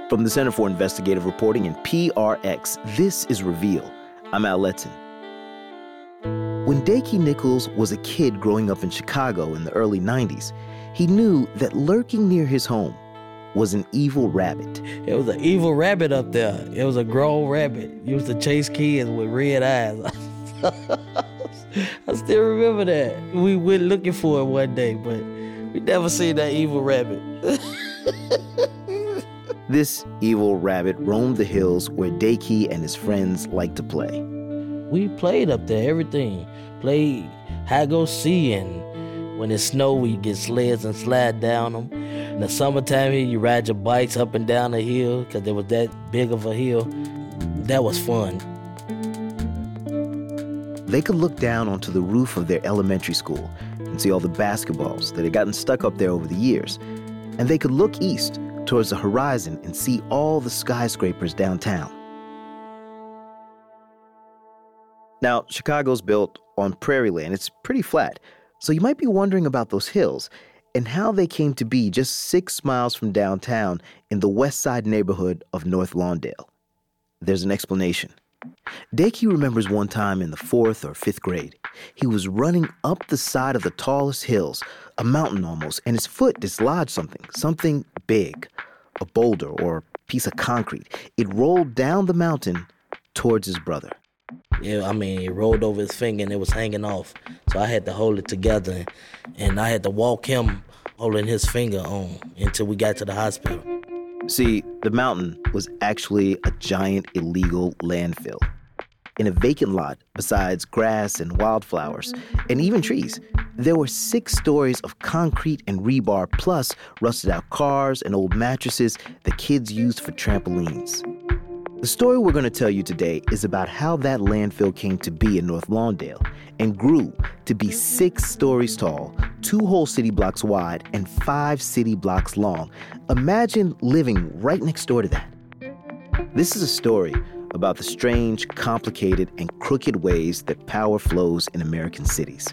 From the Center for Investigative Reporting and PRX, this is Reveal. I'm Al Letson. When Dacey Nichols was a kid growing up in Chicago in the early 90s, he knew that lurking near his home was an evil rabbit. It was an evil rabbit up there. It was a grown rabbit. Used to chase kids with red eyes. I still remember that. We went looking for it one day, but we never seen that evil rabbit. This evil rabbit roamed the hills where Dacey and his friends liked to play. We played up there, everything. Played hide-go-seek, and when it snowed, we get sleds and slide down them. In the summertime here, you ride your bikes up and down the hill because there was that big of a hill. That was fun. They could look down onto the roof of their elementary school and see all the basketballs that had gotten stuck up there over the years. And they could look east towards the horizon and see all the skyscrapers downtown. Now, Chicago's built on prairie land. It's pretty flat. So you might be wondering about those hills and how they came to be just 6 miles from downtown in the West Side neighborhood of North Lawndale. There's an explanation. Dacey remembers one time in the 4th or 5th grade. He was running up the side of the tallest hills, a mountain almost, and his foot dislodged something big, a boulder or piece of concrete. It rolled down the mountain towards his brother. Yeah, it rolled over his finger and it was hanging off. So I had to hold it together and I had to walk him holding his finger on until we got to the hospital. See, the mountain was actually a giant illegal landfill. In a vacant lot, besides grass and wildflowers, and even trees, there were 6 stories of concrete and rebar, plus rusted-out cars and old mattresses that kids used for trampolines. The story we're going to tell you today is about how that landfill came to be in North Lawndale and grew to be 6 stories tall, 2 whole city blocks wide, and 5 city blocks long. Imagine living right next door to that. This is a story about the strange, complicated, and crooked ways that power flows in American cities.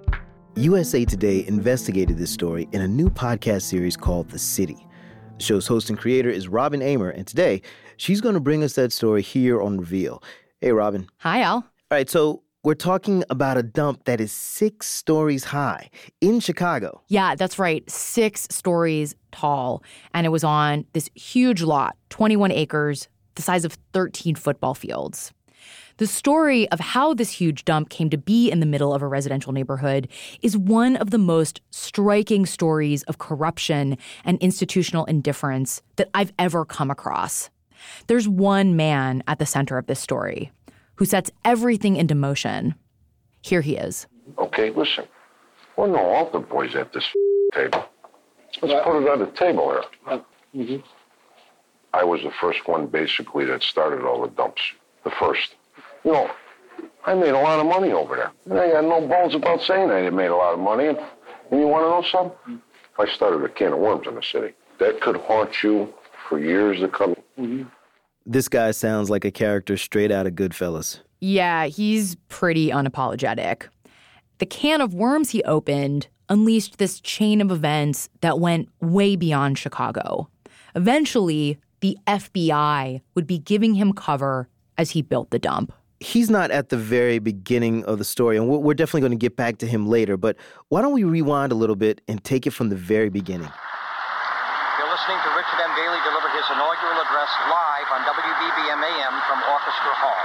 USA Today investigated this story in a new podcast series called The City. The show's host and creator is Robin Amer, and today she's going to bring us that story here on Reveal. Hey, Robin. Hi, Al. All right, so we're talking about a dump that is 6 stories high in Chicago. Yeah, that's right. 6 stories tall. And it was on this huge lot, 21 acres, the size of 13 football fields. The story of how this huge dump came to be in the middle of a residential neighborhood is one of the most striking stories of corruption and institutional indifference that I've ever come across. There's one man at the center of this story who sets everything into motion. Here he is. Okay, listen. We're no altar boys at this table. Let's put it on the table here. Mm-hmm. I was the first one, basically, that started all the dumps. The first. I made a lot of money over there. And I had no balls about saying I made a lot of money. And you want to know something? I started a can of worms in the city. That could haunt you for years to come. Mm-hmm. This guy sounds like a character straight out of Goodfellas. Yeah, he's pretty unapologetic. The can of worms he opened unleashed this chain of events that went way beyond Chicago. Eventually, the FBI would be giving him cover as he built the dump. He's not at the very beginning of the story, and we're definitely going to get back to him later, but why don't we rewind a little bit and take it from the very beginning? You're listening to Richard M. Daley deliver his inaugural address live on WBBM AM from Orchestra Hall.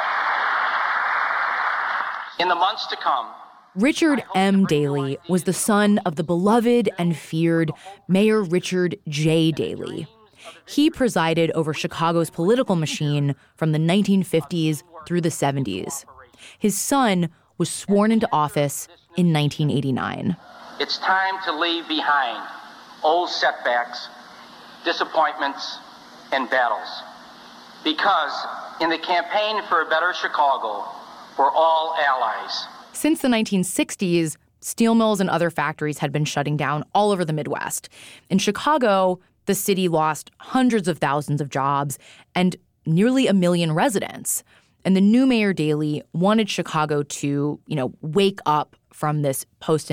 In the months to come, Richard M. Daley was the son of the beloved and feared Mayor Richard J. Daley. He presided over Chicago's political machine from the 1950s through the 70s. His son was sworn into office in 1989. It's time to leave behind old setbacks, disappointments, and battles. Because in the campaign for a better Chicago, we're all allies. Since the 1960s, steel mills and other factories had been shutting down all over the Midwest. In Chicago, the city lost hundreds of thousands of jobs and nearly 1 million residents. And the new Mayor Daley wanted Chicago to, wake up from this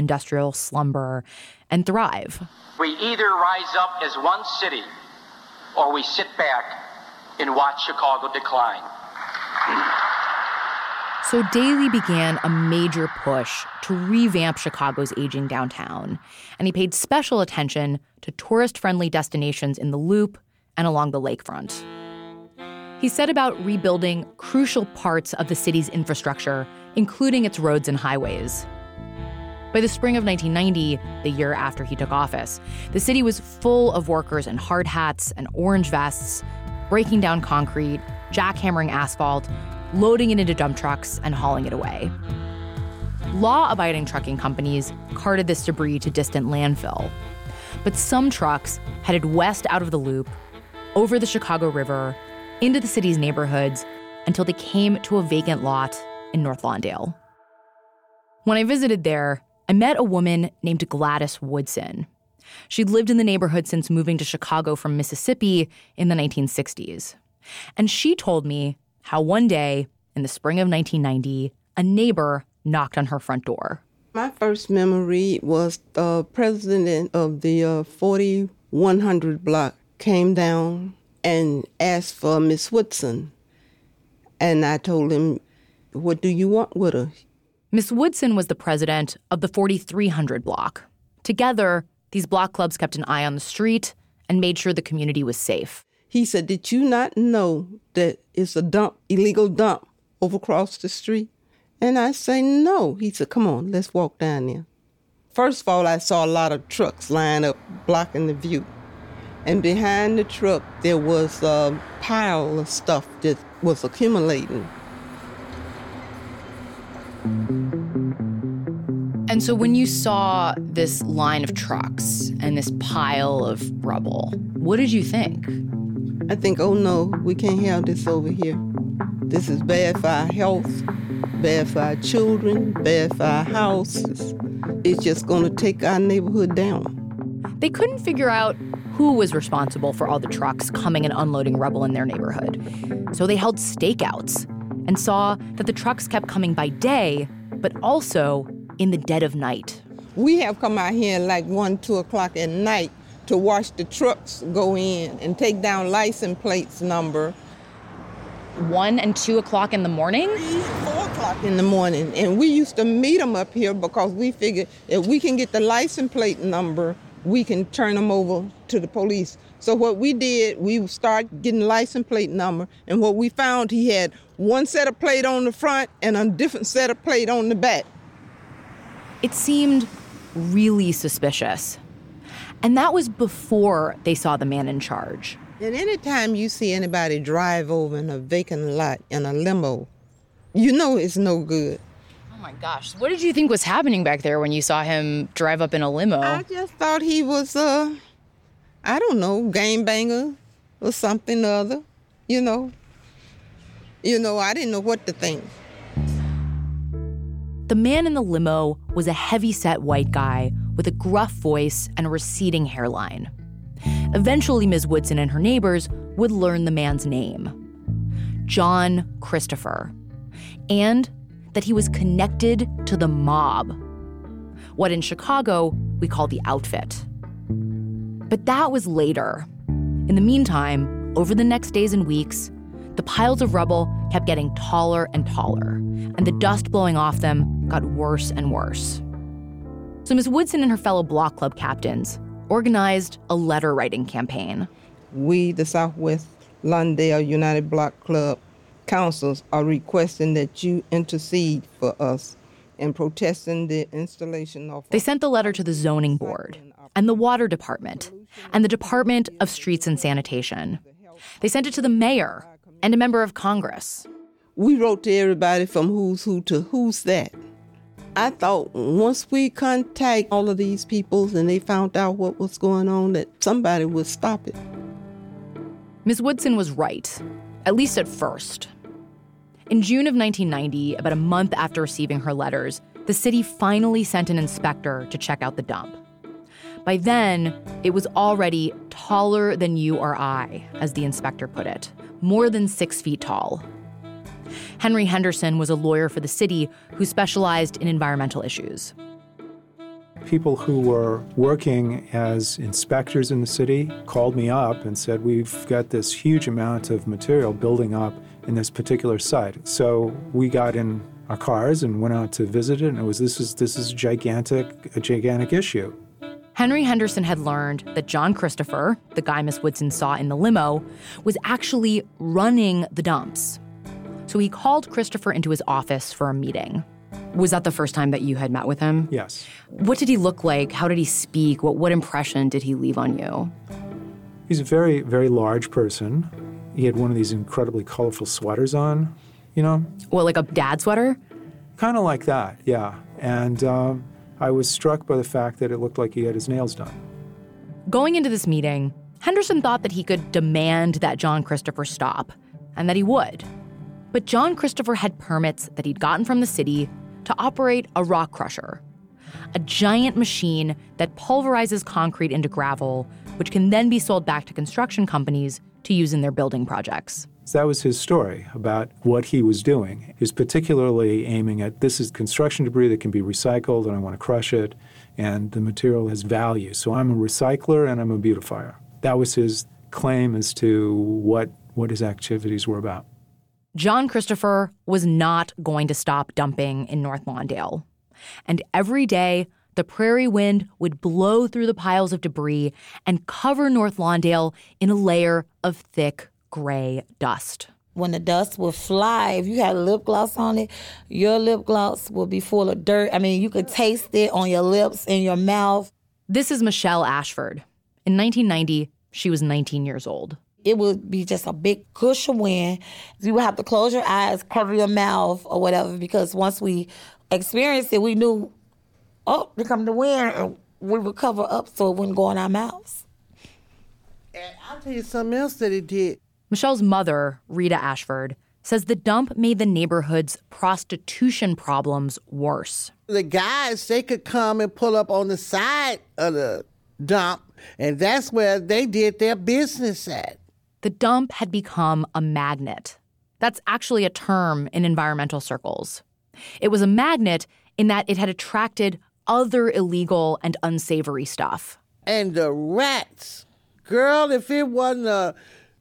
post-industrial slumber and thrive. We either rise up as one city or we sit back and watch Chicago decline. So Daley began a major push to revamp Chicago's aging downtown, and he paid special attention to tourist-friendly destinations in the Loop and along the lakefront. He set about rebuilding crucial parts of the city's infrastructure, including its roads and highways. By the spring of 1990, the year after he took office, the city was full of workers in hard hats and orange vests, breaking down concrete, jackhammering asphalt, loading it into dump trucks and hauling it away. Law-abiding trucking companies carted this debris to distant landfill. But some trucks headed west out of the Loop, over the Chicago River, into the city's neighborhoods, until they came to a vacant lot in North Lawndale. When I visited there, I met a woman named Gladys Woodson. She'd lived in the neighborhood since moving to Chicago from Mississippi in the 1960s. And she told me how one day, in the spring of 1990, a neighbor knocked on her front door. My first memory was the president of the 4100 block came down and asked for Miss Woodson. And I told him, "What do you want with her?" Miss Woodson was the president of the 4300 block. Together, these block clubs kept an eye on the street and made sure the community was safe. He said, "Did you not know that it's a dump, illegal dump, over across the street?" And I say, "No." He said, "Come on, let's walk down there." First of all, I saw a lot of trucks lined up, blocking the view. And behind the truck, there was a pile of stuff that was accumulating. And so when you saw this line of trucks and this pile of rubble, what did you think? I think, oh no, we can't have this over here. This is bad for our health, bad for our children, bad for our houses. It's just going to take our neighborhood down. They couldn't figure out who was responsible for all the trucks coming and unloading rubble in their neighborhood. So they held stakeouts and saw that the trucks kept coming by day, but also in the dead of night. We have come out here like 1, 2 o'clock at night to watch the trucks go in and take down license plates number. 1 and 2 o'clock in the morning? 3, 4 o'clock in the morning. And we used to meet them up here because we figured if we can get the license plate number, we can turn them over to the police. So what we did, we started getting license plate number, and what we found, he had one set of plate on the front and a different set of plate on the back. It seemed really suspicious. And that was before they saw the man in charge. And anytime you see anybody drive over in a vacant lot in a limo, you know it's no good. Oh my gosh. What did you think was happening back there when you saw him drive up in a limo? I just thought he was, I don't know, gangbanger or something or other, you know. I didn't know what to think. The man in the limo was a heavy-set white guy with a gruff voice and a receding hairline. Eventually, Ms. Woodson and her neighbors would learn the man's name, John Christopher, and that he was connected to the mob, what in Chicago we call the outfit. But that was later. In the meantime, over the next days and weeks, the piles of rubble kept getting taller and taller, and the dust blowing off them got worse and worse. So Ms. Woodson and her fellow block club captains organized a letter-writing campaign. We, the Southwest Lawndale United Block Club councils, are requesting that you intercede for us in protesting the installation of... They sent the letter to the zoning board and the water department and the Department of Streets and Sanitation. They sent it to the mayor and a member of Congress. We wrote to everybody from who's who to who's that. I thought once we contact all of these people and they found out what was going on, that somebody would stop it. Ms. Woodson was right, at least at first. In June of 1990, about a month after receiving her letters, the city finally sent an inspector to check out the dump. By then, it was already taller than you or I, as the inspector put it, more than 6 feet tall. Henry Henderson was a lawyer for the city who specialized in environmental issues. People who were working as inspectors in the city called me up and said, we've got this huge amount of material building up in this particular site. So we got in our cars and went out to visit it, and this is a gigantic issue. Henry Henderson had learned that John Christopher, the guy Miss Woodson saw in the limo, was actually running the dumps. So he called Christopher into his office for a meeting. Was that the first time that you had met with him? Yes. What did he look like? How did he speak? What impression did he leave on you? He's a very, very large person. He had one of these incredibly colorful sweaters on, What, like a dad sweater? Kind of like that, yeah. And I was struck by the fact that it looked like he had his nails done. Going into this meeting, Henderson thought that he could demand that John Christopher stop, and that he would. But John Christopher had permits that he'd gotten from the city to operate a rock crusher, a giant machine that pulverizes concrete into gravel, which can then be sold back to construction companies to use in their building projects. So that was his story about what he was doing. He was particularly aiming at, this is construction debris that can be recycled, and I want to crush it, and the material has value. So I'm a recycler and I'm a beautifier. That was his claim as to what his activities were about. John Christopher was not going to stop dumping in North Lawndale. And every day, the prairie wind would blow through the piles of debris and cover North Lawndale in a layer of thick gray dust. When the dust would fly, if you had lip gloss on it, your lip gloss would be full of dirt. I mean, you could taste it on your lips and your mouth. This is Michelle Ashford. In 1990, she was 19 years old. It would be just a big gush of wind. You would have to close your eyes, cover your mouth or whatever, because once we experienced it, we knew, oh, here comes the wind, and we would cover up so it wouldn't go in our mouths. And I'll tell you something else that it did. Michelle's mother, Rita Ashford, says the dump made the neighborhood's prostitution problems worse. The guys, they could come and pull up on the side of the dump, and that's where they did their business at. The dump had become a magnet. That's actually a term in environmental circles. It was a magnet in that it had attracted other illegal and unsavory stuff. And the rats. Girl, if it wasn't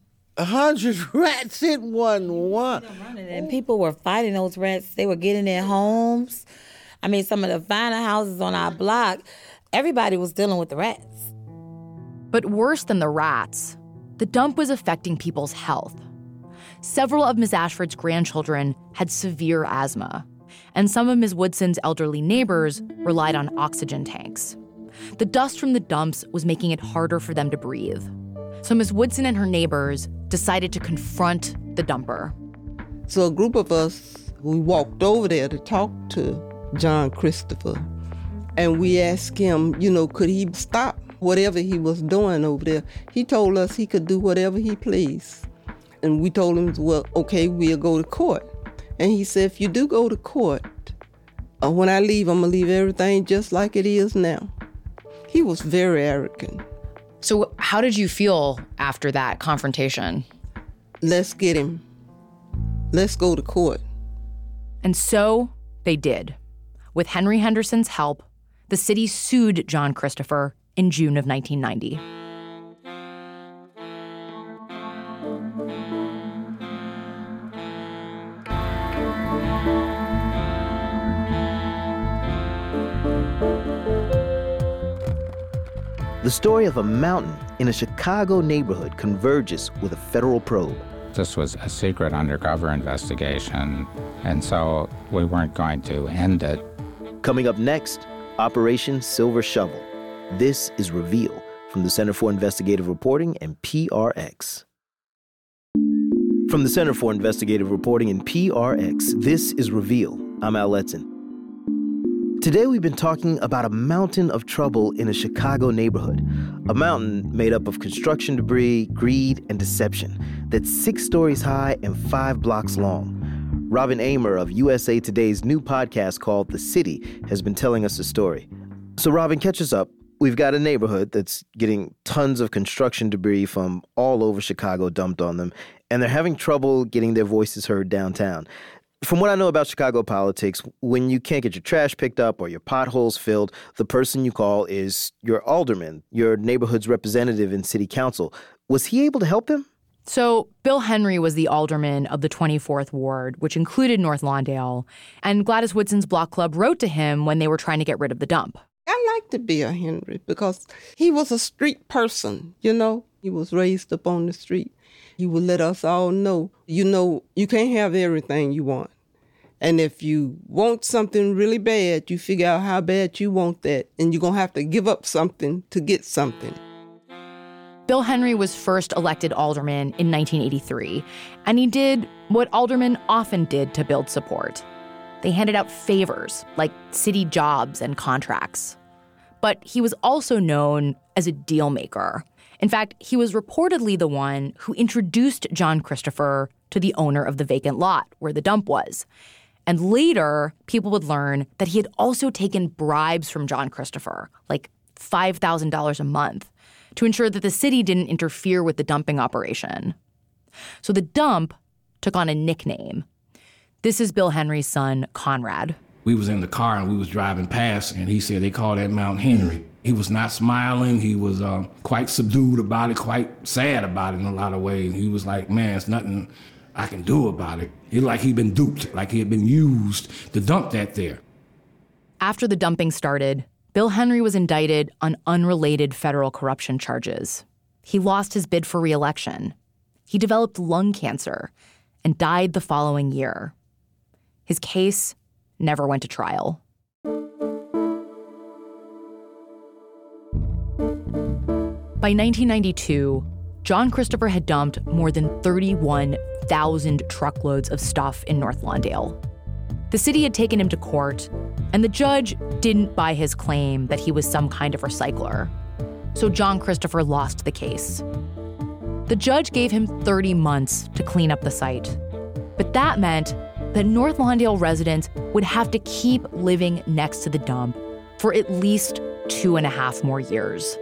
100 rats, it wasn't one. And people were fighting those rats. They were getting in homes. I mean, some of the finer houses on our block, everybody was dealing with the rats. But worse than the rats, the dump was affecting people's health. Several of Ms. Ashford's grandchildren had severe asthma, and some of Ms. Woodson's elderly neighbors relied on oxygen tanks. The dust from the dumps was making it harder for them to breathe. So Ms. Woodson and her neighbors decided to confront the dumper. So a group of us, we walked over there to talk to John Christopher, and we asked him, could he stop whatever he was doing over there. He told us he could do whatever he pleased. And we told him, well, okay, we'll go to court. And he said, if you do go to court, when I leave, I'm going to leave everything just like it is now. He was very arrogant. So how did you feel after that confrontation? Let's get him. Let's go to court. And so they did. With Henry Henderson's help, the city sued John Christopher in June of 1990. The story of a mountain in a Chicago neighborhood converges with a federal probe. This was a secret undercover investigation, and so we weren't going to end it. Coming up next, Operation Silver Shovel. This is Reveal from the Center for Investigative Reporting and PRX. From the Center for Investigative Reporting and PRX, this is Reveal. I'm Al Letson. Today we've been talking about a mountain of trouble in a Chicago neighborhood, a mountain made up of construction debris, greed, and deception that's 6 stories high and 5 blocks long. Robin Amer of USA Today's new podcast called The City has been telling us the story. So Robin, catch us up. We've got a neighborhood that's getting tons of construction debris from all over Chicago dumped on them, and they're having trouble getting their voices heard downtown. From what I know about Chicago politics, when you can't get your trash picked up or your potholes filled, the person you call is your alderman, your neighborhood's representative in city council. Was he able to help them? So Bill Henry was the alderman of the 24th Ward, which included North Lawndale, and Gladys Woodson's Block Club wrote to him when they were trying to get rid of the dump. I liked Bill Henry because he was a street person, you know. He was raised up on the street. He would let us all know, you can't have everything you want. And if you want something really bad, you figure out how bad you want that, and you're going to have to give up something to get something. Bill Henry was first elected alderman in 1983, and he did what aldermen often did to build support. They handed out favors, like city jobs and contracts. But he was also known as a deal maker. In fact, he was reportedly the one who introduced John Christopher to the owner of the vacant lot where the dump was. And later, people would learn that he had also taken bribes from John Christopher, like $5,000 a month, to ensure that the city didn't interfere with the dumping operation. So the dump took on a nickname. This is Bill Henry's son, Conrad. We was in the car and we was driving past, and he said they call that Mount Henry. He was not smiling. He was quite subdued about it, quite sad about it in a lot of ways. He was like, man, it's nothing I can do about it. He like he'd been duped, like he had been used to dump that there. After the dumping started, Bill Henry was indicted on unrelated federal corruption charges. He lost his bid for re-election. He developed lung cancer and died the following year. His case never went to trial. By 1992, John Christopher had dumped more than 31,000 truckloads of stuff in North Lawndale. The city had taken him to court, and the judge didn't buy his claim that he was some kind of recycler. So John Christopher lost the case. The judge gave him 30 months to clean up the site. But that meant that North Lawndale residents would have to keep living next to the dump for at least 2.5 more years.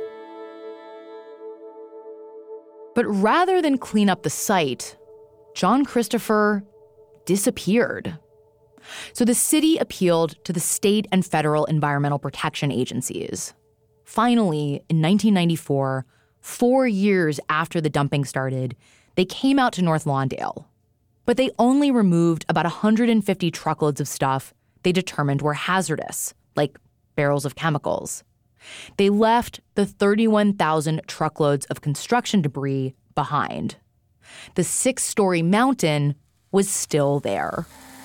But rather than clean up the site, John Christopher disappeared. So the city appealed to the state and federal environmental protection agencies. Finally, in 1994, 4 years after the dumping started, they came out to North Lawndale. But they only removed about 150 truckloads of stuff they determined were hazardous, like barrels of chemicals. They left the 31,000 truckloads of construction debris behind. The 6-story mountain was still there.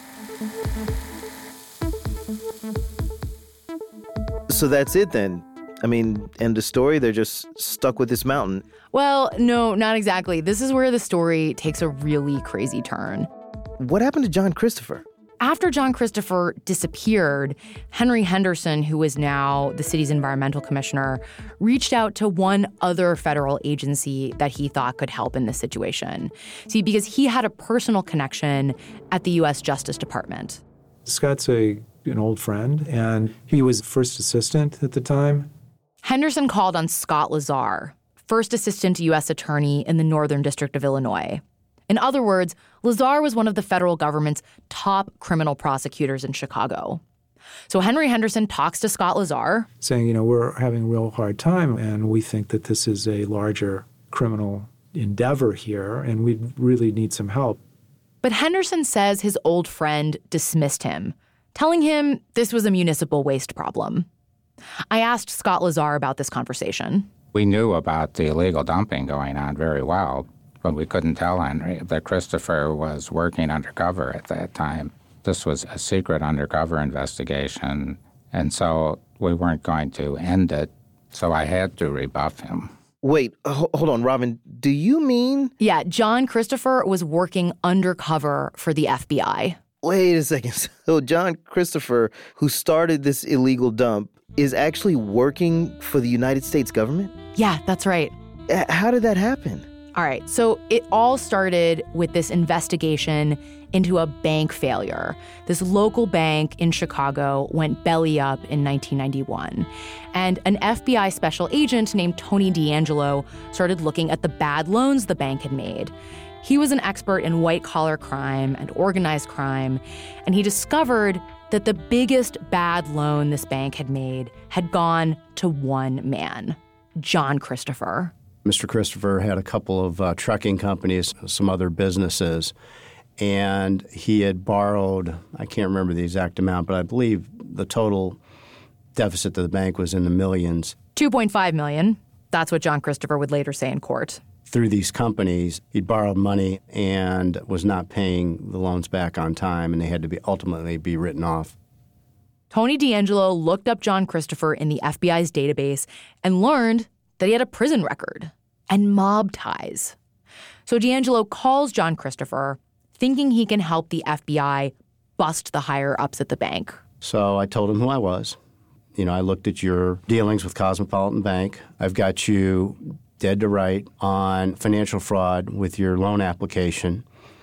So that's it then? I mean, end of story? They're just stuck with this mountain? Well, no, not exactly. This is where the story takes a really crazy turn. What happened to John Christopher? After John Christopher disappeared, Henry Henderson, who is now the city's environmental commissioner, reached out to one other federal agency that he thought could help in this situation. See, because he had a personal connection at the U.S. Justice Department. Scott's an old friend, and he was first assistant at the time. Henderson called on Scott Lazar, first assistant U.S. attorney in the Northern District of Illinois. In other words, Lazar was one of the federal government's top criminal prosecutors in Chicago. So Henry Henderson talks to Scott Lazar, saying, we're having a real hard time, and we think that this is a larger criminal endeavor here, and we really need some help. But Henderson says his old friend dismissed him, telling him this was a municipal waste problem. I asked Scott Lazar about this conversation. We knew about the illegal dumping going on very well, but we couldn't tell Henry that Christopher was working undercover at that time. This was a secret undercover investigation, and so we weren't going to end it, so I had to rebuff him. Wait, hold on, Robin. Do you mean? Yeah, John Christopher was working undercover for the FBI. Wait a second. So John Christopher, who started this illegal dump, is actually working for the United States government? Yeah, that's right. How did that happen? All right, so it all started with this investigation into a bank failure. This local bank in Chicago went belly up in 1991. And an FBI special agent named Tony D'Angelo started looking at the bad loans the bank had made. He was an expert in white-collar crime and organized crime, and he discovered that the biggest bad loan this bank had made had gone to one man, John Christopher. Mr. Christopher had a couple of trucking companies, some other businesses, and he had borrowed, I can't remember the exact amount, but I believe the total deficit to the bank was in the millions. $2.5 million. That's what John Christopher would later say in court. Through these companies, he'd borrowed money and was not paying the loans back on time, and they had to ultimately be written off. Tony D'Angelo looked up John Christopher in the FBI's database and learned that he had a prison record and mob ties. So D'Angelo calls John Christopher, thinking he can help the FBI bust the higher-ups at the bank. So I told him who I was. I looked at your dealings with Cosmopolitan Bank. I've got you dead to right on financial fraud with your loan application.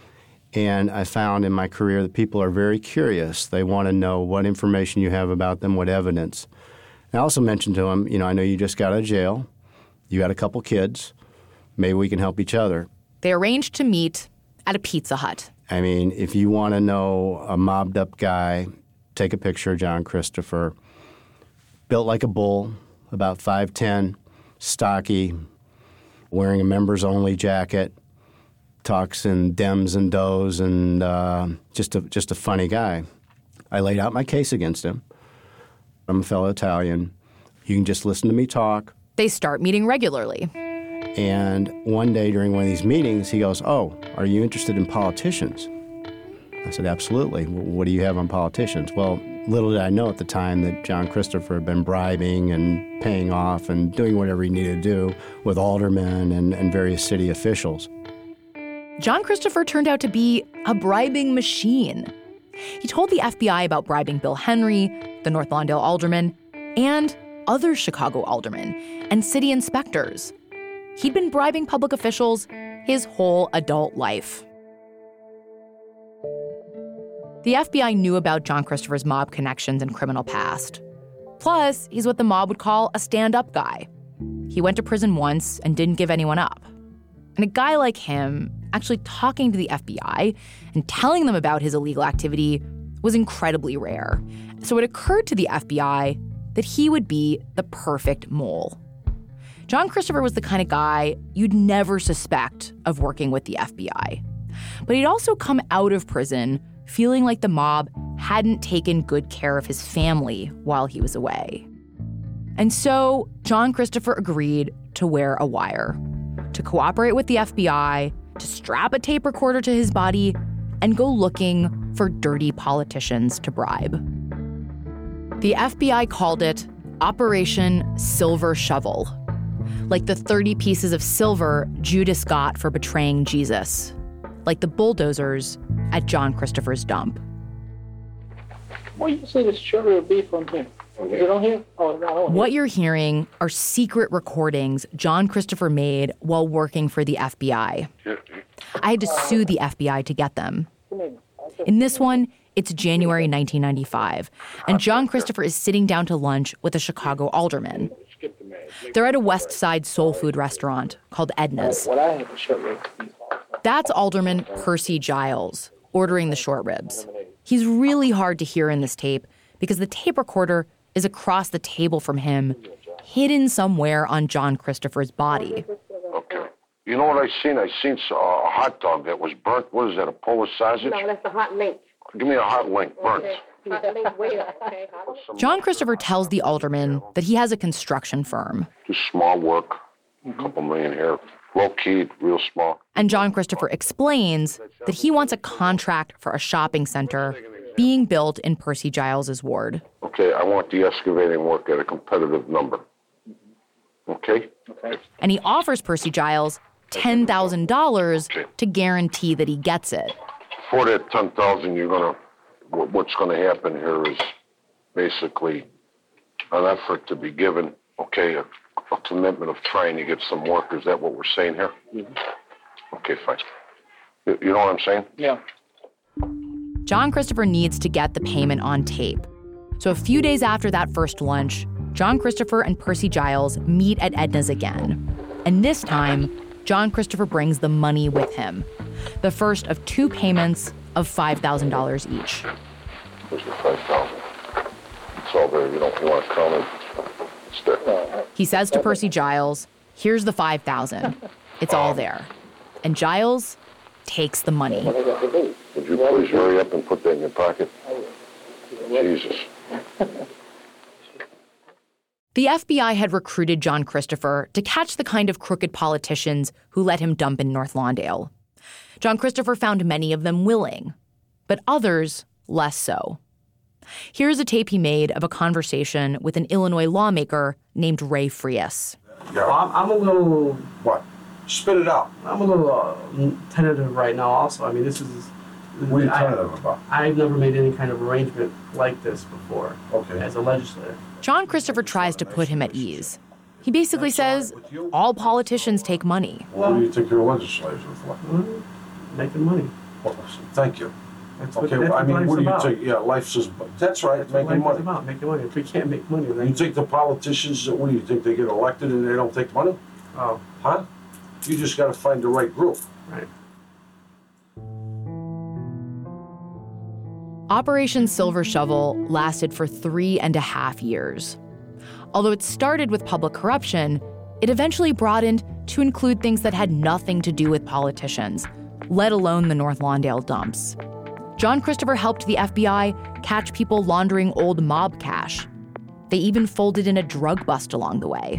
And I found in my career that people are very curious. They want to know what information you have about them, what evidence. And I also mentioned to him, I know you just got out of jail. You got a couple kids. Maybe we can help each other. They arranged to meet at a Pizza Hut. I mean, if you want to know a mobbed-up guy, take a picture of John Christopher. Built like a bull, about 5'10", stocky, wearing a members-only jacket, talks in dems and does, and just a funny guy. I laid out my case against him. I'm a fellow Italian. You can just listen to me talk. They start meeting regularly. And one day during one of these meetings, he goes, "Oh, are you interested in politicians?" I said, "Absolutely. What do you have on politicians?" Well, little did I know at the time that John Christopher had been bribing and paying off and doing whatever he needed to do with aldermen and various city officials. John Christopher turned out to be a bribing machine. He told the FBI about bribing Bill Henry, the North Lawndale alderman, and other Chicago aldermen and city inspectors. He'd been bribing public officials his whole adult life. The FBI knew about John Christopher's mob connections and criminal past. Plus, he's what the mob would call a stand-up guy. He went to prison once and didn't give anyone up. And a guy like him actually talking to the FBI and telling them about his illegal activity was incredibly rare. So it occurred to the FBI that he would be the perfect mole. John Christopher was the kind of guy you'd never suspect of working with the FBI. But he'd also come out of prison feeling like the mob hadn't taken good care of his family while he was away. And so John Christopher agreed to wear a wire, to cooperate with the FBI, to strap a tape recorder to his body, and go looking for dirty politicians to bribe. The FBI called it Operation Silver Shovel, like the 30 pieces of silver Judas got for betraying Jesus, like the bulldozers at John Christopher's dump. Where you see this cherry of beef from here? Is it on here? Oh, no. What you're hearing are secret recordings John Christopher made while working for the FBI. I had to sue the FBI to get them. In this one, it's January 1995, and John Christopher is sitting down to lunch with a Chicago alderman. They're at a West Side soul food restaurant called Edna's. That's Alderman Percy Giles ordering the short ribs. He's really hard to hear in this tape because the tape recorder is across the table from him, hidden somewhere on John Christopher's body. Okay. You know what I seen? I seen a hot dog that was burnt. What is that, a Polish sausage? No, that's a hot link. Give me a hot link, burnt. John Christopher tells the alderman that he has a construction firm. Do small work, a couple million here. Low-key, real small. And John Christopher explains that he wants a contract for a shopping center being built in Percy Giles' ward. Okay, I want the excavating work at a competitive number. Okay? And he offers Percy Giles $10,000 to guarantee that he gets it. For that $10,000, what's gonna happen here is basically an effort to be given, okay, a commitment of trying to get some work. Is that what we're saying here? Okay, fine. You know what I'm saying? Yeah. John Christopher needs to get the payment on tape. So a few days after that first lunch, John Christopher and Percy Giles meet at Edna's again. And this time, John Christopher brings the money with him. The first of 2 payments of $5,000 each. Where's the $5,000? It's all there. You want to come and it's there. He says to Percy Giles, here's the $5,000. It's all there. And Giles takes the money. Would you please hurry up and put that in your pocket? Jesus. The FBI had recruited John Christopher to catch the kind of crooked politicians who let him dump in North Lawndale. John Christopher found many of them willing, but others less so. Here's a tape he made of a conversation with an Illinois lawmaker named Ray Frias. Yeah. I'm a little... What? Spit it out. I'm a little tentative right now also. I mean, this is... What are you tentative about? I've never made any kind of arrangement like this before as a legislator. John Christopher tries to put him at ease. He basically says all politicians take money. What do you think your legislators for? Making money. Well, thank you. That's what do you think? Yeah, life's just... That's right, making money. About making money. If we can't make money, then... You think the politicians, what do you think, they get elected and they don't take money? Oh. Huh? You just got to find the right group. Right. Operation Silver Shovel lasted for 3.5 years. Although it started with public corruption, it eventually broadened to include things that had nothing to do with politicians, let alone the North Lawndale dumps. John Christopher helped the FBI catch people laundering old mob cash. They even folded in a drug bust along the way.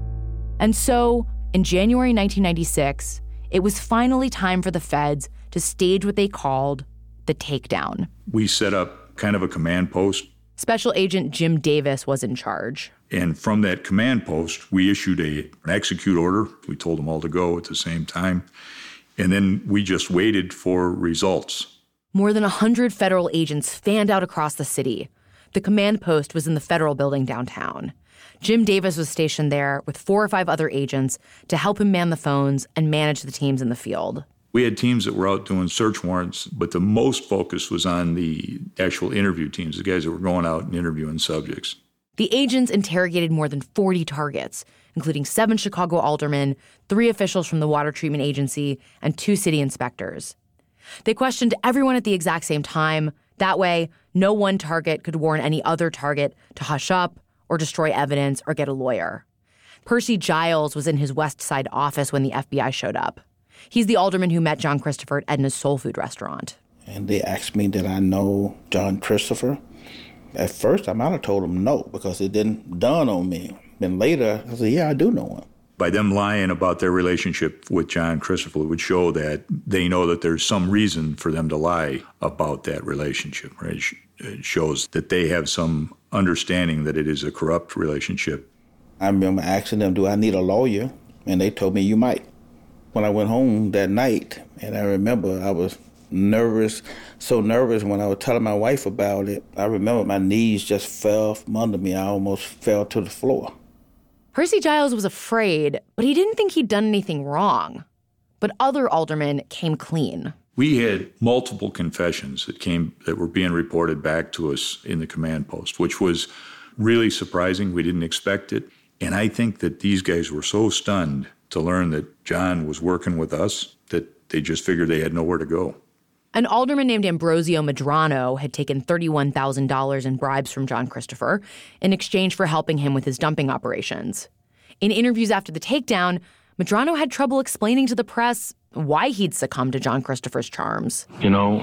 And so, in January 1996, it was finally time for the feds to stage what they called the takedown. We set up kind of a command post. Special Agent Jim Davis was in charge. And from that command post, we issued an execute order. We told them all to go at the same time. And then we just waited for results. More than 100 federal agents fanned out across the city. The command post was in the federal building downtown. Jim Davis was stationed there with 4 or 5 other agents to help him man the phones and manage the teams in the field. We had teams that were out doing search warrants, but the most focus was on the actual interview teams, the guys that were going out and interviewing subjects. The agents interrogated more than 40 targets, including 7 Chicago aldermen, 3 officials from the Water Treatment Agency, and 2 city inspectors. They questioned everyone at the exact same time. That way, no one target could warn any other target to hush up or destroy evidence or get a lawyer. Percy Giles was in his West Side office when the FBI showed up. He's the alderman who met John Christopher at Edna's Soul Food restaurant. And they asked me, did I know John Christopher? At first, I might have told them no, because it didn't dawn on me. Then later, I said, yeah, I do know him. By them lying about their relationship with John Christopher, it would show that they know that there's some reason for them to lie about that relationship. Right? It shows that they have some understanding that it is a corrupt relationship. I remember asking them, do I need a lawyer? And they told me, you might. When I went home that night, and I remember I was nervous, so nervous when I was telling my wife about it, I remember my knees just fell from under me. I almost fell to the floor. Percy Giles was afraid, but he didn't think he'd done anything wrong. But other aldermen came clean. We had multiple confessions that were being reported back to us in the command post, which was really surprising. We didn't expect it. And I think that these guys were so stunned to learn that John was working with us that they just figured they had nowhere to go. An alderman named Ambrosio Medrano had taken $31,000 in bribes from John Christopher in exchange for helping him with his dumping operations. In interviews after the takedown, Medrano had trouble explaining to the press why he'd succumbed to John Christopher's charms. You know,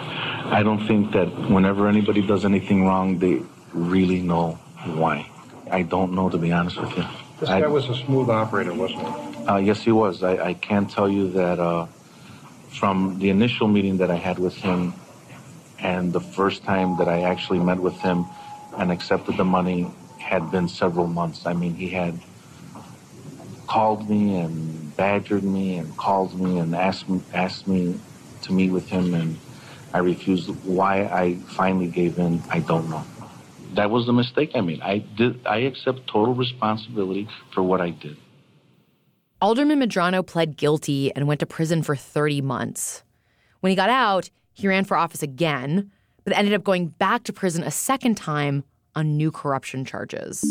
I don't think that whenever anybody does anything wrong, they really know why. I don't know, to be honest with you. This guy was a smooth operator, wasn't he? Yes, he was. I can tell you that from the initial meeting that I had with him and the first time that I actually met with him and accepted the money had been several months. I mean, he had called me and badgered me and called me and asked me to meet with him, and I refused. Why I finally gave in, I don't know. That was the mistake I made. I accept total responsibility for what I did. Alderman Medrano pled guilty and went to prison for 30 months. When he got out, he ran for office again, but ended up going back to prison a second time on new corruption charges.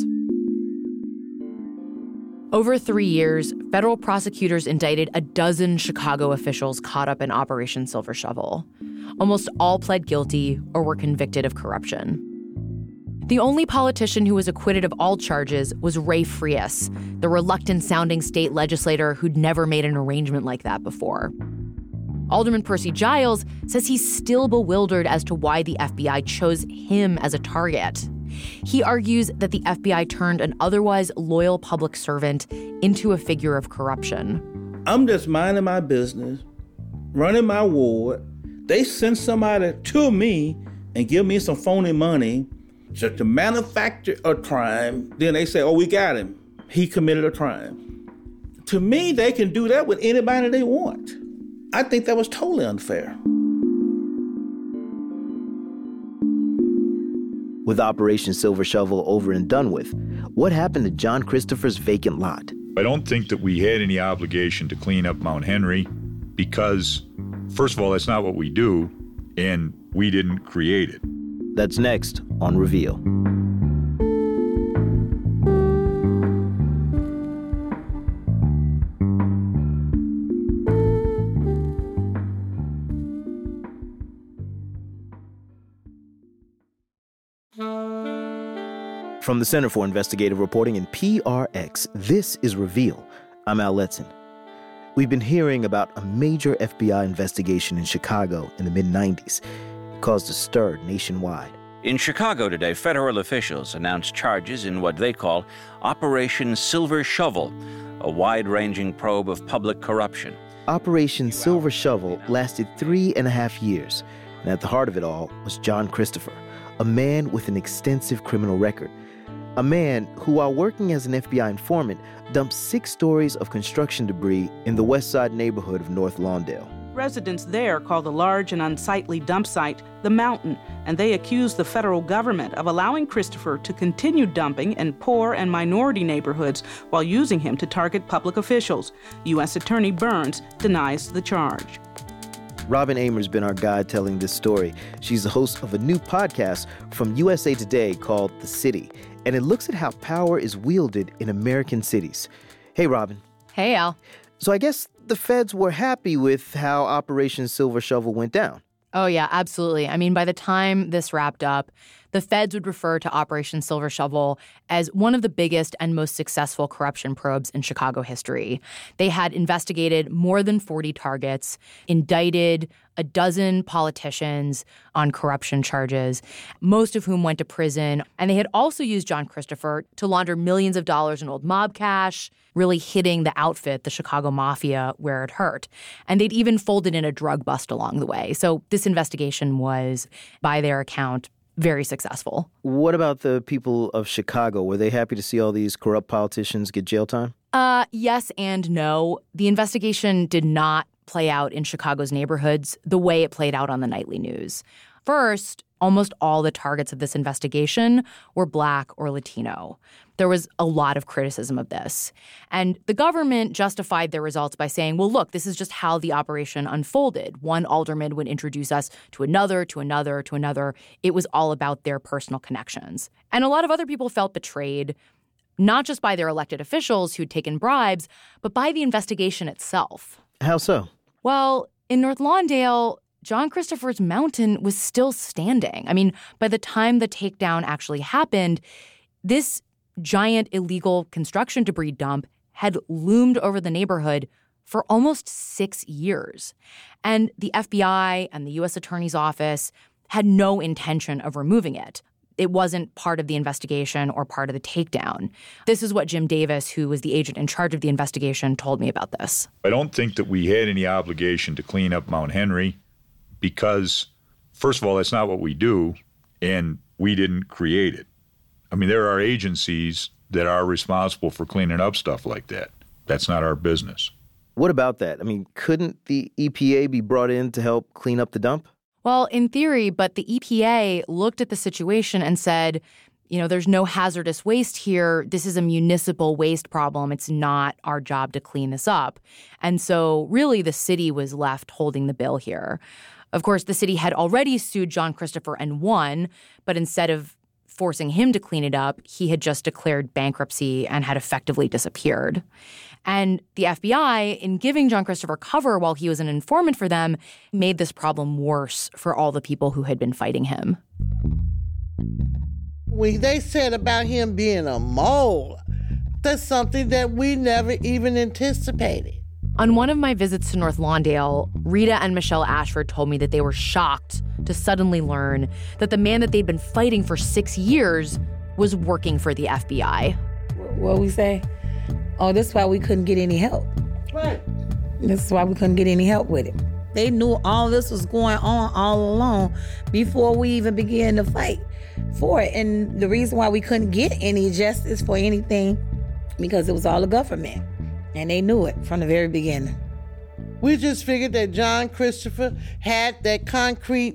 Over 3 years, federal prosecutors indicted a dozen Chicago officials caught up in Operation Silver Shovel. Almost all pled guilty or were convicted of corruption. The only politician who was acquitted of all charges was Ray Frias, the reluctant-sounding state legislator who'd never made an arrangement like that before. Alderman Percy Giles says he's still bewildered as to why the FBI chose him as a target. He argues that the FBI turned an otherwise loyal public servant into a figure of corruption. I'm just minding my business, running my ward. They send somebody to me and give me some phony money just to manufacture a crime. Then they say, oh, we got him. He committed a crime. To me, they can do that with anybody they want. I think that was totally unfair. With Operation Silver Shovel over and done with, what happened to John Christopher's vacant lot? I don't think that we had any obligation to clean up Mount Henry because, first of all, that's not what we do, and we didn't create it. That's next on Reveal. From the Center for Investigative Reporting and PRX, this is Reveal. I'm Al Letson. We've been hearing about a major FBI investigation in Chicago in the mid-90s. It caused a stir nationwide. In Chicago today, federal officials announced charges in what they call Operation Silver Shovel, a wide-ranging probe of public corruption. Operation Silver Shovel lasted 3.5 years, and at the heart of it all was John Christopher, a man with an extensive criminal record. A man who, while working as an FBI informant, dumped 6 stories of construction debris in the West Side neighborhood of North Lawndale. Residents there call the large and unsightly dump site the Mountain, and they accuse the federal government of allowing Christopher to continue dumping in poor and minority neighborhoods while using him to target public officials. U.S. Attorney Burns denies the charge. Robin Amer's been our guide telling this story. She's the host of a new podcast from USA Today called The City, and it looks at how power is wielded in American cities. Hey, Robin. Hey, Al. So I guess the feds were happy with how Operation Silver Shovel went down. Oh, yeah, absolutely. I mean, by the time this wrapped up, the feds would refer to Operation Silver Shovel as one of the biggest and most successful corruption probes in Chicago history. They had investigated more than 40 targets, indicted a dozen politicians on corruption charges, most of whom went to prison. And they had also used John Christopher to launder millions of dollars in old mob cash, really hitting the outfit, the Chicago Mafia, where it hurt. And they'd even folded in a drug bust along the way. So this investigation was, by their account, very successful. What about the people of Chicago? Were they happy to see all these corrupt politicians get jail time? Yes and no. The investigation did not play out in Chicago's neighborhoods the way it played out on the nightly news. First, almost all the targets of this investigation were Black or Latino. There was a lot of criticism of this. And the government justified their results by saying, well, look, this is just how the operation unfolded. One alderman would introduce us to another, to another, to another. It was all about their personal connections. And a lot of other people felt betrayed, not just by their elected officials who'd taken bribes, but by the investigation itself. How so? Well, in North Lawndale, John Christopher's Mountain was still standing. I mean, by the time the takedown actually happened, this giant illegal construction debris dump had loomed over the neighborhood for almost 6 years. And the FBI and the U.S. Attorney's Office had no intention of removing it. It wasn't part of the investigation or part of the takedown. This is what Jim Davis, who was the agent in charge of the investigation, told me about this. I don't think that we had any obligation to clean up Mount Henry because, first of all, that's not what we do, and we didn't create it. I mean, there are agencies that are responsible for cleaning up stuff like that. That's not our business. What about that? I mean, couldn't the EPA be brought in to help clean up the dump? Well, in theory, but the EPA looked at the situation and said, there's no hazardous waste here. This is a municipal waste problem. It's not our job to clean this up. And so really the city was left holding the bill here. Of course, the city had already sued John Christopher and won, but instead of forcing him to clean it up, he had just declared bankruptcy and had effectively disappeared. And the FBI, in giving John Christopher cover while he was an informant for them, made this problem worse for all the people who had been fighting him. They said about him being a mole, that's something that we never even anticipated. On one of my visits to North Lawndale, Rita and Michelle Ashford told me that they were shocked to suddenly learn that the man that they'd been fighting for 6 years was working for the FBI. What we say? Oh, this is why we couldn't get any help. Right. This is why we couldn't get any help with it. They knew all this was going on all along before we even began to fight for it. And the reason why we couldn't get any justice for anything, because it was all the government. And they knew it from the very beginning. We just figured that John Christopher had that concrete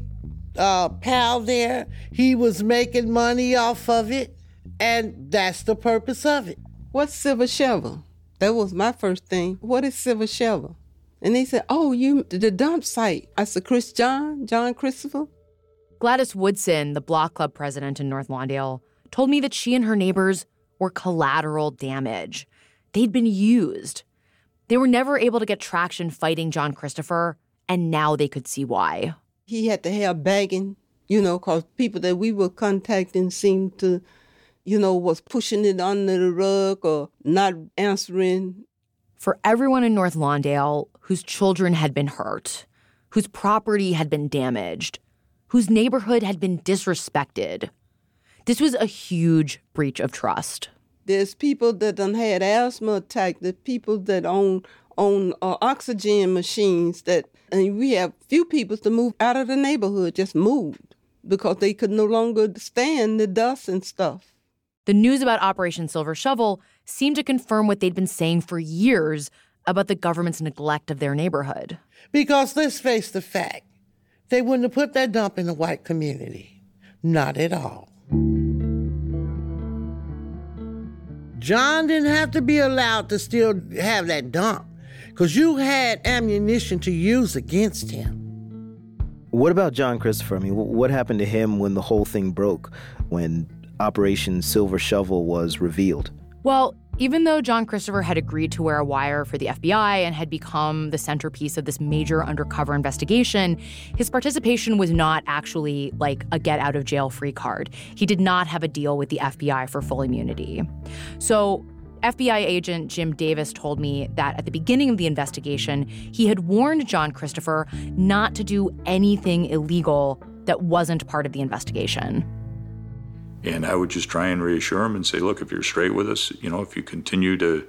pal there. He was making money off of it, and that's the purpose of it. What's Silver Shovel? That was my first thing. What is Silver Shovel? And they said, oh, the dump site. I said, John Christopher? Gladys Woodson, the block club president in North Lawndale, told me that she and her neighbors were collateral damage. They'd been used. They were never able to get traction fighting John Christopher, and now they could see why. He had to have bagging, because people that we were contacting seemed to, was pushing it under the rug or not answering. For everyone in North Lawndale whose children had been hurt, whose property had been damaged, whose neighborhood had been disrespected, this was a huge breach of trust. There's people that done had asthma attack. There's people that own oxygen machines and we have few people to move out of the neighborhood, just moved because they could no longer stand the dust and stuff. The news about Operation Silver Shovel seemed to confirm what they'd been saying for years about the government's neglect of their neighborhood. Because let's face the fact, they wouldn't have put that dump in the white community. Not at all. John didn't have to be allowed to still have that dump because you had ammunition to use against him. What about John Christopher? I mean, what happened to him when the whole thing broke, when Operation Silver Shovel was revealed? Well, even though John Christopher had agreed to wear a wire for the FBI and had become the centerpiece of this major undercover investigation, his participation was not actually like a get-out-of-jail-free card. He did not have a deal with the FBI for full immunity. So FBI agent Jim Davis told me that at the beginning of the investigation, he had warned John Christopher not to do anything illegal that wasn't part of the investigation. And I would just try and reassure him and say, look, if you're straight with us, if you continue to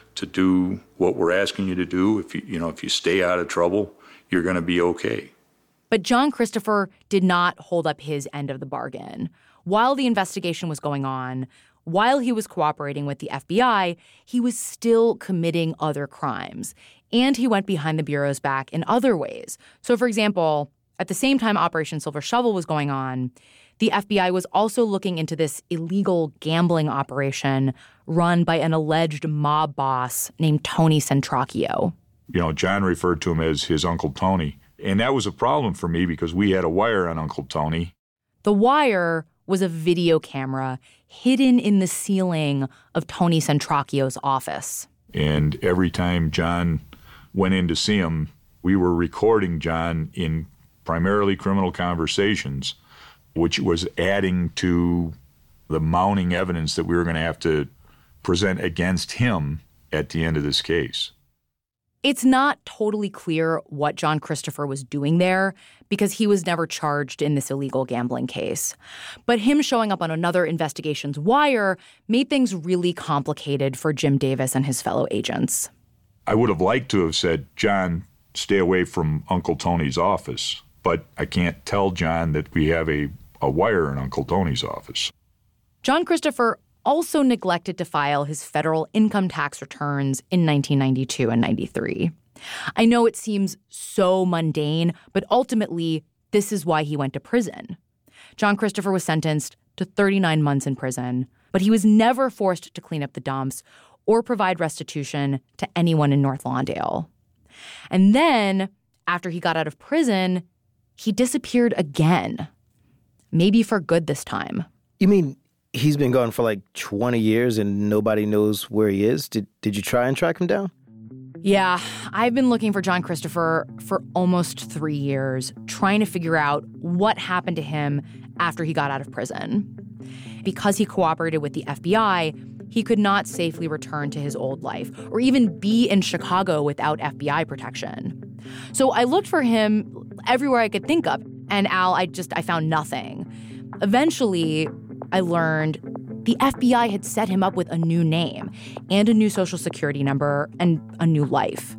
do what we're asking you to do, if you stay out of trouble, you're going to be okay. But John Christopher did not hold up his end of the bargain. While the investigation was going on, while he was cooperating with the FBI, he was still committing other crimes. And he went behind the Bureau's back in other ways. So, for example, at the same time Operation Silver Shovel was going on, the FBI was also looking into this illegal gambling operation run by an alleged mob boss named Tony Centracchio. John referred to him as his Uncle Tony. And that was a problem for me because we had a wire on Uncle Tony. The wire was a video camera hidden in the ceiling of Tony Centracchio's office. And every time John went in to see him, we were recording John in primarily criminal conversations, which was adding to the mounting evidence that we were going to have to present against him at the end of this case. It's not totally clear what John Christopher was doing there because he was never charged in this illegal gambling case. But him showing up on another investigation's wire made things really complicated for Jim Davis and his fellow agents. I would have liked to have said, John, stay away from Uncle Tony's office. But I can't tell John that we have a wire in Uncle Tony's office. John Christopher also neglected to file his federal income tax returns in 1992 and 93. I know it seems so mundane, but ultimately, this is why he went to prison. John Christopher was sentenced to 39 months in prison, but he was never forced to clean up the dumps or provide restitution to anyone in North Lawndale. And then, after he got out of prison, he disappeared again. Maybe for good this time. You mean he's been gone for like 20 years and nobody knows where he is? Did you try and track him down? Yeah, I've been looking for John Christopher for almost 3 years, trying to figure out what happened to him after he got out of prison. Because he cooperated with the FBI, he could not safely return to his old life or even be in Chicago without FBI protection. So I looked for him everywhere I could think of. And Al, I found nothing. Eventually, I learned the FBI had set him up with a new name and a new social security number and a new life.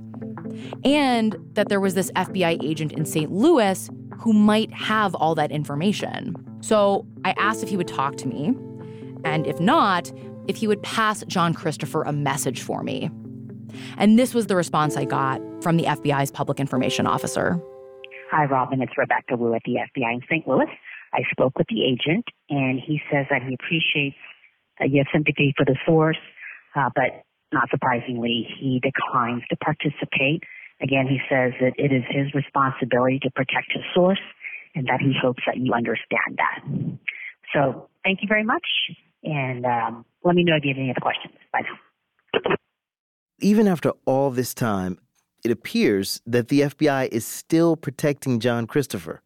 And that there was this FBI agent in St. Louis who might have all that information. So I asked if he would talk to me, and if not, if he would pass John Christopher a message for me. And this was the response I got from the FBI's public information officer. Hi, Robin. It's Rebecca Wu at the FBI in St. Louis. I spoke with the agent, and he says that he appreciates your sympathy for the source, but not surprisingly, he declines to participate. Again, he says that it is his responsibility to protect his source, and that he hopes that you understand that. So thank you very much, and let me know if you have any other questions. Bye now. Even after all this time, it appears that the FBI is still protecting John Christopher.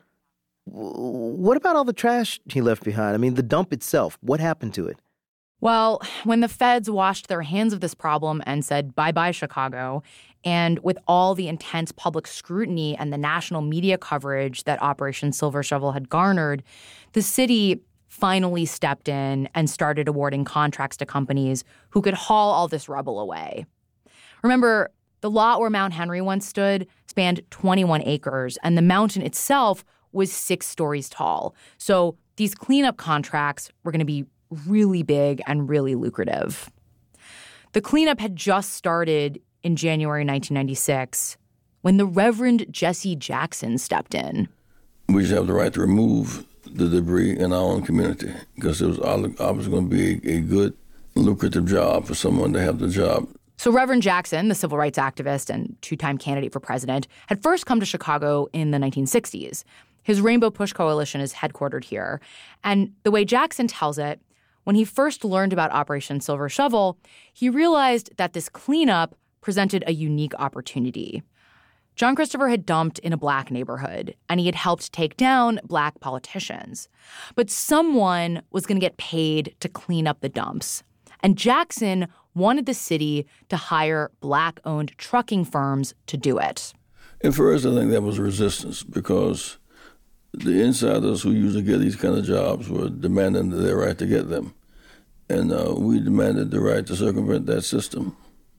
What about all the trash he left behind? I mean, the dump itself, what happened to it? Well, when the feds washed their hands of this problem and said, bye-bye, Chicago, and with all the intense public scrutiny and the national media coverage that Operation Silver Shovel had garnered, the city finally stepped in and started awarding contracts to companies who could haul all this rubble away. Remember, the lot where Mount Henry once stood spanned 21 acres, and the mountain itself was 6 stories tall. So these cleanup contracts were going to be really big and really lucrative. The cleanup had just started in January 1996 when the Reverend Jesse Jackson stepped in. We just have the right to remove the debris in our own community because it was obviously going to be a good, lucrative job for someone to have the job. So Reverend Jackson, the civil rights activist and 2-time candidate for president, had first come to Chicago in the 1960s. His Rainbow Push Coalition is headquartered here. And the way Jackson tells it, when he first learned about Operation Silver Shovel, he realized that this cleanup presented a unique opportunity. John Christopher had dumped in a black neighborhood, and he had helped take down black politicians. But someone was going to get paid to clean up the dumps. And Jackson wanted the city to hire black-owned trucking firms to do it. At first, I think there was resistance because the insiders who usually get these kind of jobs were demanding their right to get them. And we demanded the right to circumvent that system.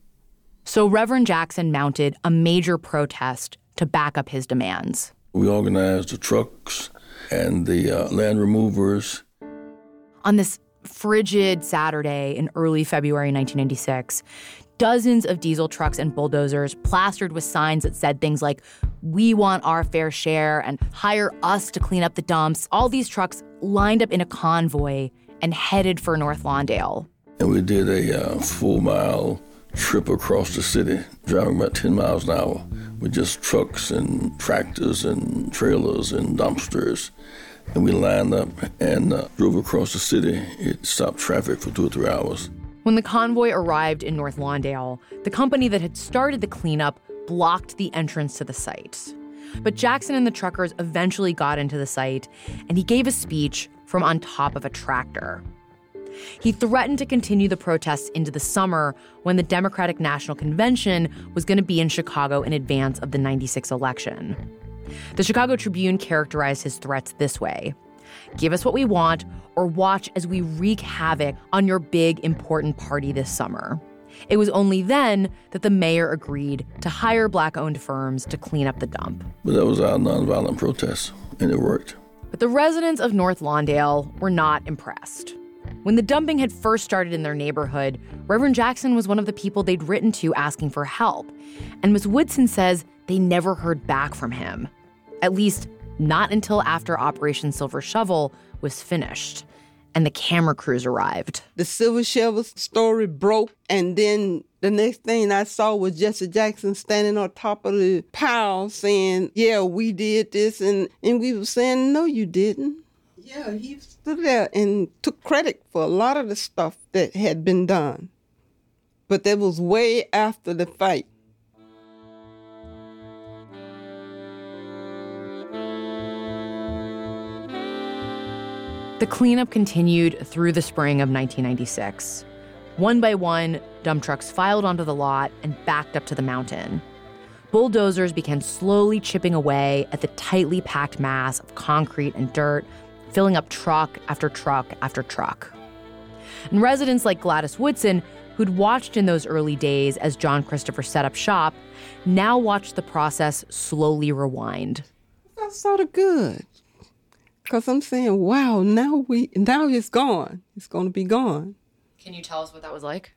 So Reverend Jackson mounted a major protest to back up his demands. We organized the trucks and the land removers. On this frigid Saturday in early February 1996, dozens of diesel trucks and bulldozers plastered with signs that said things like, "We want our fair share," and "Hire us to clean up the dumps." All these trucks lined up in a convoy and headed for North Lawndale. And we did a full-mile trip across the city, driving about 10 miles an hour with just trucks and tractors and trailers and dumpsters. And we lined up and drove across the city. It stopped traffic for 2 or 3 hours. When the convoy arrived in North Lawndale, the company that had started the cleanup blocked the entrance to the site. But Jackson and the truckers eventually got into the site, and he gave a speech from on top of a tractor. He threatened to continue the protests into the summer when the Democratic National Convention was going to be in Chicago in advance of the '96 election. The Chicago Tribune characterized his threats this way: "Give us what we want, or watch as we wreak havoc on your big, important party this summer." It was only then that the mayor agreed to hire black-owned firms to clean up the dump. But that was our nonviolent protest, and it worked. But the residents of North Lawndale were not impressed. When the dumping had first started in their neighborhood, Reverend Jackson was one of the people they'd written to asking for help. And Ms. Woodson says they never heard back from him. At least, not until after Operation Silver Shovel was finished. and the camera crews arrived. The Silver Shovel story broke, and then the next thing I saw was Jesse Jackson standing on top of the pile saying, yeah, we did this, and we were saying, no, you didn't. Yeah, he stood there and took credit for a lot of the stuff that had been done. But that was way after the fight. The cleanup continued through the spring of 1996. One by one, dump trucks filed onto the lot and backed up to the mountain. Bulldozers began slowly chipping away at the tightly packed mass of concrete and dirt, filling up truck after truck after truck. And residents like Gladys Woodson, who'd watched in those early days as John Christopher set up shop, now watched the process slowly rewind. That's sort of good. Because I'm saying, wow, now it's gone. It's going to be gone. Can you tell us what that was like?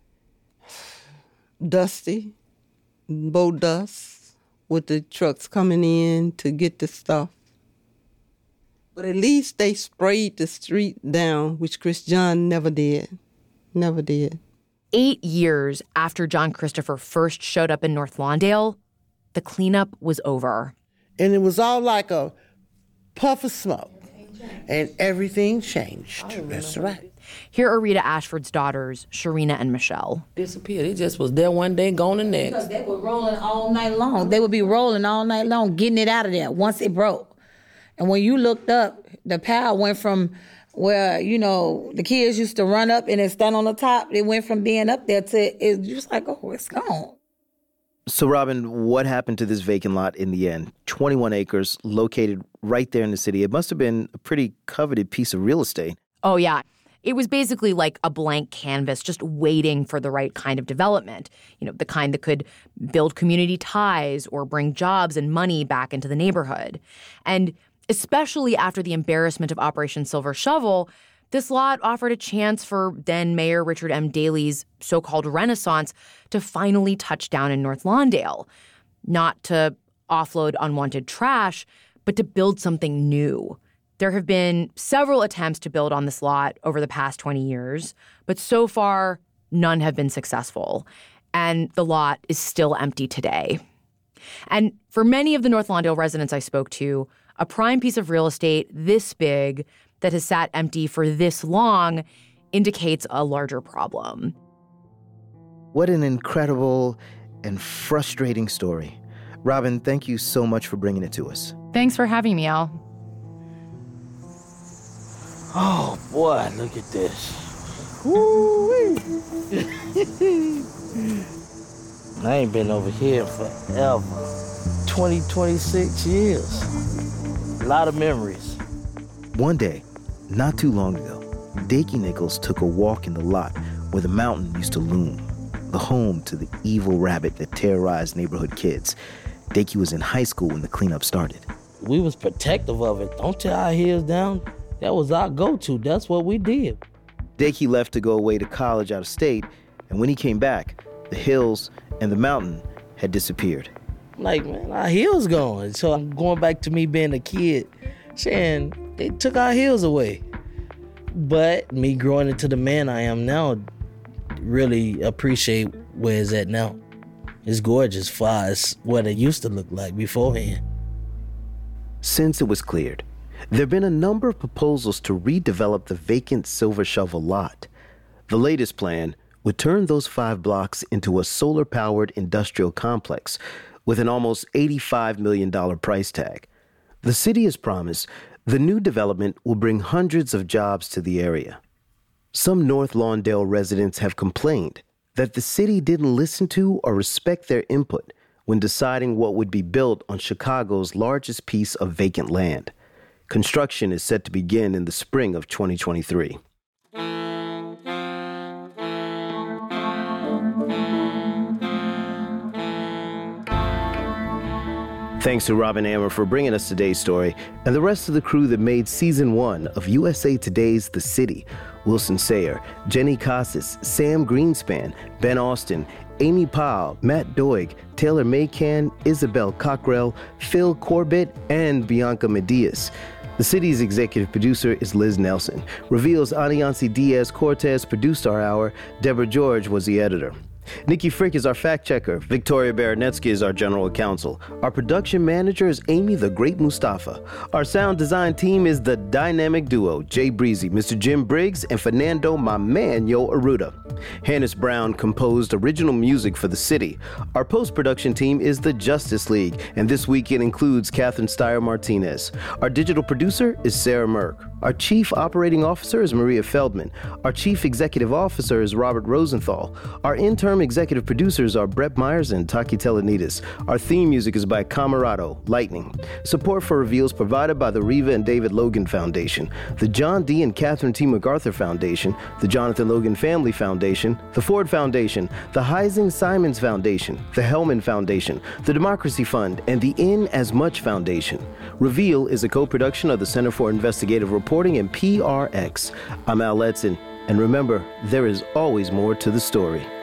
Dusty, bow dust, with the trucks coming in to get the stuff. But at least they sprayed the street down, which Chris John never did. Never did. 8 years after John Christopher first showed up in North Lawndale, the cleanup was over. And it was all like a puff of smoke, and everything changed. That's right. Here are Rita Ashford's daughters, Sharina and Michelle. Disappeared. It just was there one day, gone the next. Because they were rolling all night long. They would be rolling all night long, getting it out of there once it broke. And when you looked up, the pile went from where, the kids used to run up and then stand on the top. It went from being up there to, it's just like, oh, it's gone. So, Robin, what happened to this vacant lot in the end? 21 acres, located right there in the city. It must have been a pretty coveted piece of real estate. Oh, yeah. It was basically like a blank canvas, just waiting for the right kind of development. The kind that could build community ties or bring jobs and money back into the neighborhood. And especially after the embarrassment of Operation Silver Shovel, this lot offered a chance for then Mayor Richard M. Daley's so-called renaissance to finally touch down in North Lawndale. Not to offload unwanted trash, but to build something new. There have been several attempts to build on this lot over the past 20 years, but so far, none have been successful. And the lot is still empty today. And for many of the North Lawndale residents I spoke to, a prime piece of real estate this big that has sat empty for this long indicates a larger problem. What an incredible and frustrating story. Robin, thank you so much for bringing it to us. Thanks for having me, Al. Oh, boy, look at this. I ain't been over here forever. 26 years. A lot of memories. One day, not too long ago, Dakey Nichols took a walk in the lot where the mountain used to loom, the home to the evil rabbit that terrorized neighborhood kids. Dakey was in high school when the cleanup started. We was protective of it. Don't tear our heels down. That was our go-to. That's what we did. Dakey left to go away to college out of state, and when he came back, the hills and the mountain had disappeared. Like, man, our hills gone. So I'm going back to me being a kid, saying they took our hills away. But me growing into the man I am now, really appreciate where it's at now. It's gorgeous far as what it used to look like beforehand. Since it was cleared, there have been a number of proposals to redevelop the vacant Silver Shovel lot. The latest plan would turn those 5 blocks into a solar-powered industrial complex with an almost $85 million price tag. The city has promised the new development will bring hundreds of jobs to the area. Some North Lawndale residents have complained that the city didn't listen to or respect their input when deciding what would be built on Chicago's largest piece of vacant land. Construction is set to begin in the spring of 2023. Thanks to Robin Ammer for bringing us today's story, and the rest of the crew that made Season 1 of USA Today's The City. Wilson Sayer, Jenny Casas, Sam Greenspan, Ben Austin, Amy Powell, Matt Doig, Taylor Maycan, Isabel Cockrell, Phil Corbett, and Bianca Medias. The city's executive producer is Liz Nelson. Reveal's Aniansi Diaz-Cortez produced our hour. Deborah George was the editor. Nikki Frick is our fact checker. Victoria Baranetsky is our general counsel. Our production manager is Amy the Great Mustafa. Our sound design team is the dynamic duo, Jay Breezy, Mr. Jim Briggs, and Fernando my man, Yo Aruda. Hannes Brown composed original music for the city. Our post-production team is the Justice League, and this week it includes Catherine Steyer Martinez. Our digital producer is Sarah Merck. Our chief operating officer is Maria Feldman. Our chief executive officer is Robert Rosenthal. Our interim executive producers are Brett Myers and Taki Telenides. Our theme music is by Camarado, Lightning. Support for Reveals provided by the Reva and David Logan Foundation, the John D. and Catherine T. MacArthur Foundation, the Jonathan Logan Family Foundation, the Ford Foundation, the Heising Simons Foundation, the Hellman Foundation, the Democracy Fund, and the In As Much Foundation. Reveal is a co-production of the Center for Investigative Reporting and PRX. I'm Al Letson, and remember, there is always more to the story.